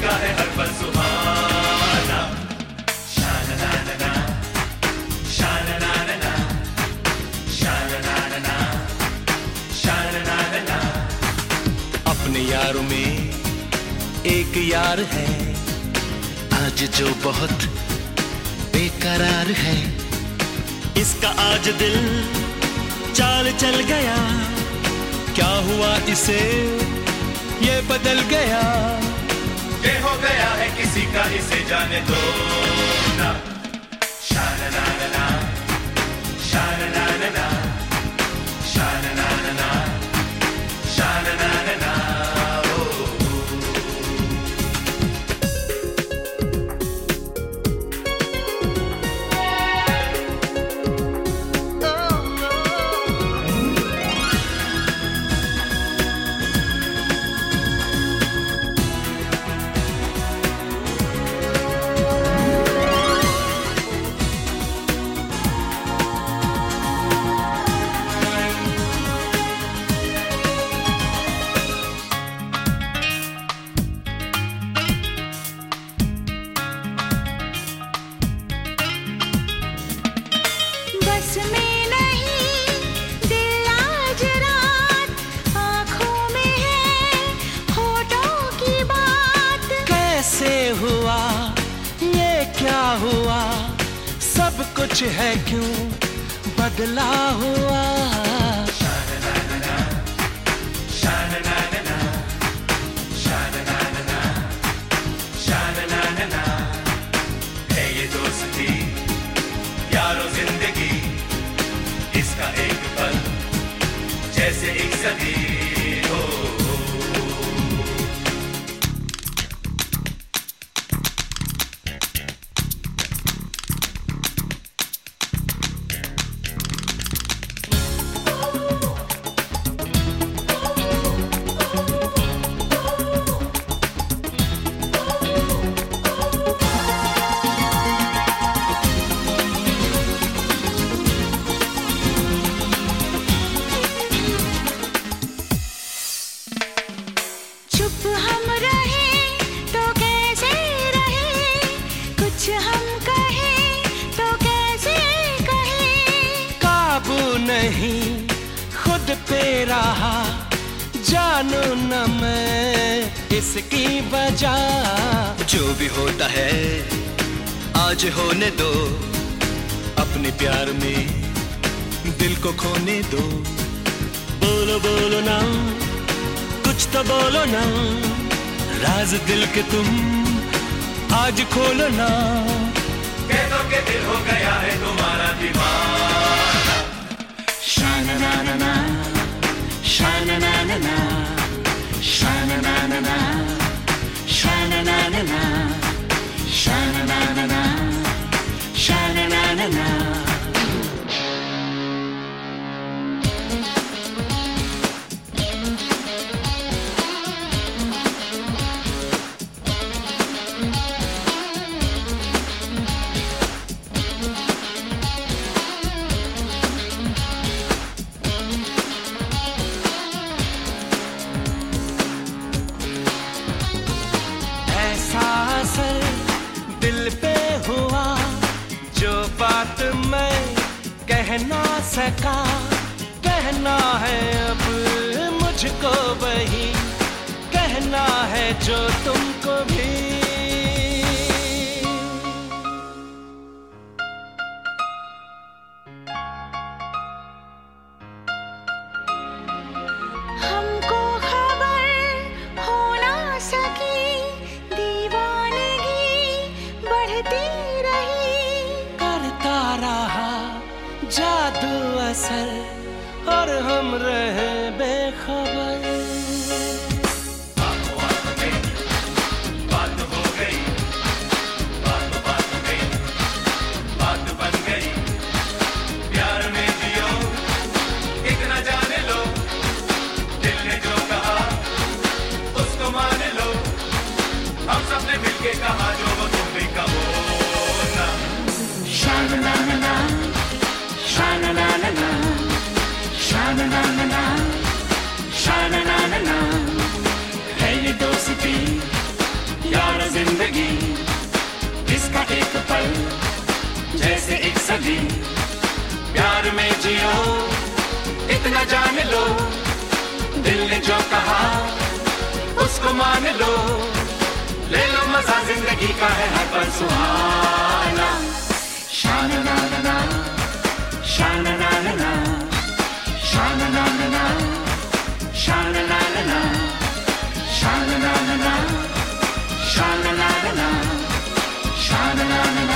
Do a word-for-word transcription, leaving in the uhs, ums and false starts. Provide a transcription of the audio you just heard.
का है हर पल सुहाना। शाना-ना-ना-ना, शाना-ना-ना-ना, शाना-ना-ना-ना, शाना-ना-ना-ना। अपने यारों में एक यार है आज जो बहुत बेकरार है। इसका आज दिल चाल चल गया, क्या हुआ इसे ये बदल गया। ये हो गया है किसी का, इसे जाने दो ना। शाना-ना-ना-ना, शाना-ना-ना-ना, शाना-ना-ना-ना, शाना-ना-ना-ना। हुआ ये क्या हुआ, सब कुछ है क्यों बदला हुआ। शाना-ना-ना-ना, शाना-ना-ना-ना, शाना-ना-ना-ना, शाना-ना-ना-ना। है ये दोस्ती यारो जिंदगी, इसका एक पल जैसे एक सदी हो। नहीं खुद पे रहा, जानू न मैं इसकी वजह। जो भी होता है आज होने दो, अपने प्यार में दिल को खोने दो। बोलो बोलो ना, कुछ तो बोलो ना, राज दिल के तुम आज खोलो ना। कह दो कि दिल हो गया है तुम्हारा दीवाना। Shana-na-na-na, shana-na-na-na, shana-na-na-na, shana-na-na-na, shana-na-na-na, shana-na-na-na. दिल पे हुआ जो बात मैं कह ना सका, कहना है अब मुझको वही, कहना है जो तुमको भी। हमको खबर हो ना सकी, बढ़ती रही, करता रहा जादू असर, और हम रहे बेखबर। बातों बातों में बात हो गई, बातों बातों में बात बन गई। प्यार में जियो इतना जाने लो, दिल ने जो कहा उसको मान लो। हम सबने मिलके कहा जो वो तुम भी कहो ना। Shana-na-na-na, shana-na-na-na, shana-na-na-na, जिंदगी, इसका एक पल जैसे एक सदी। प्यार में जियो, इतना जान लो, दिल ने जो कहा उसको मान लो। ले लो मजा, जिंदगी का है हर पल सुहाना। शाना ना ना ना, शाना ना ना ना, शाना ना ना ना, शाना ना ना ना, शाना ना ना ना, शाना ना ना ना, शाना ना ना ना।